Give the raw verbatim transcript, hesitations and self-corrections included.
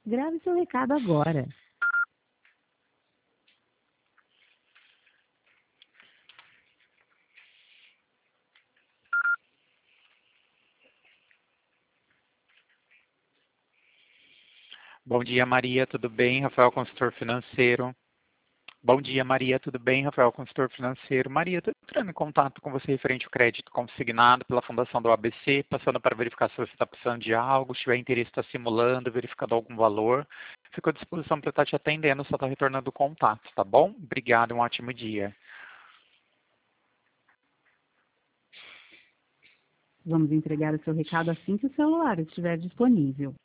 Grave seu recado agora. Bom dia, Maria, tudo bem? Rafael, consultor financeiro. Bom dia, Maria, tudo bem? Rafael, consultor financeiro. Maria, estou entrando em contato com você referente ao crédito consignado pela Fundação do A B C, passando para verificar se você está precisando de algo, se tiver interesse, está simulando, verificando algum valor. Fico à disposição para estar te atendendo, só está retornando o contato, tá bom? Obrigado, um ótimo dia. Vamos entregar o seu recado assim que o celular estiver disponível.